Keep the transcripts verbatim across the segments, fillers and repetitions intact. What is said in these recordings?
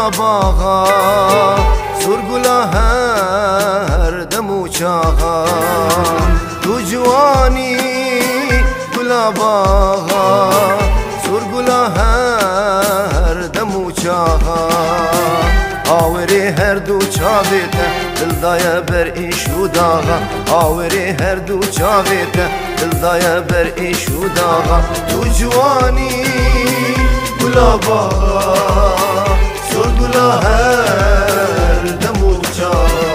باغا سرگلا هر دمو چاغا تو جوانی گلا باغا سرگلا هر دمو چاغا آوری هر دو چاویتا دلدایا بر ایشو داغا آوری هر دو چاویتا دلدایا بر ایشو داغا تو جوانی گلا باغا سرگلا هر دمو چاغا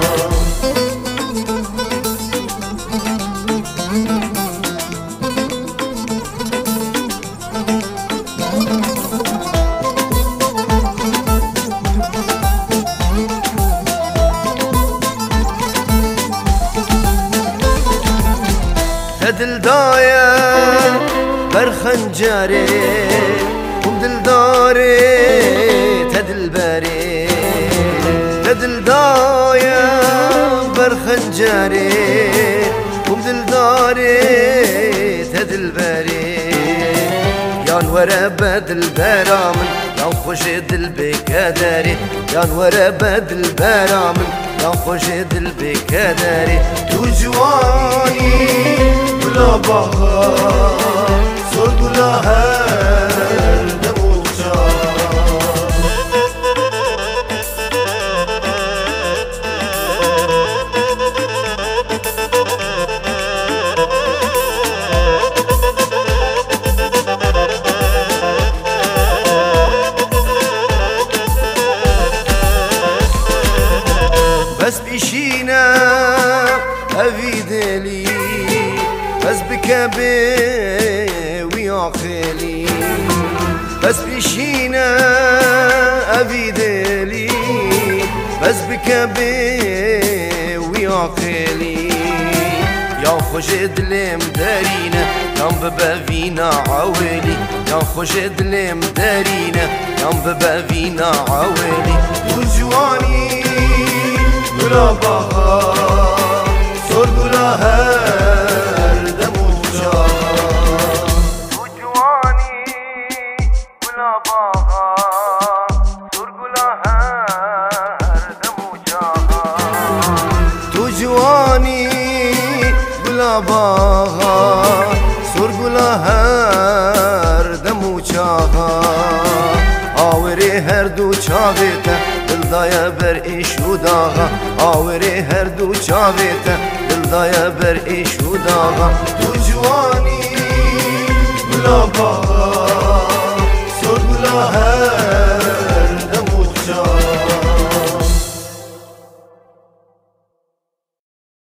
دلدایا بر خنجره و دلداره تدلبره دلدایا بر خنجره و دلداره تدلبره یان وره بدل برامن یان خوش دل بکداری یان وره بدل برامن یان خوش دل بکداری تو جوانی گلا باغا سرگلا هر دمو چاغا بس بیشینه اوی دلی بس بكبي ويا خيلي بس بيشينا أبي ديلي بس بكبي ويا خيلي يا خوش دلم دارينا يام ببا فينا عويلي يا خوش دلم دارينا يام ببا فينا عويلي وجواني گلا باغا سرگلا هر دمو چاغا تو جوانی گلا باغا سرگلا هر دمو چاغا تو جوانی گلا باغا سرگلا هر دمو چاغا آوری هر دو چاویتا دلدایا بر ایشو داغا آوری هر دو چاویتا دلدایا بر ایشو داغا تو جوانی گلا باغا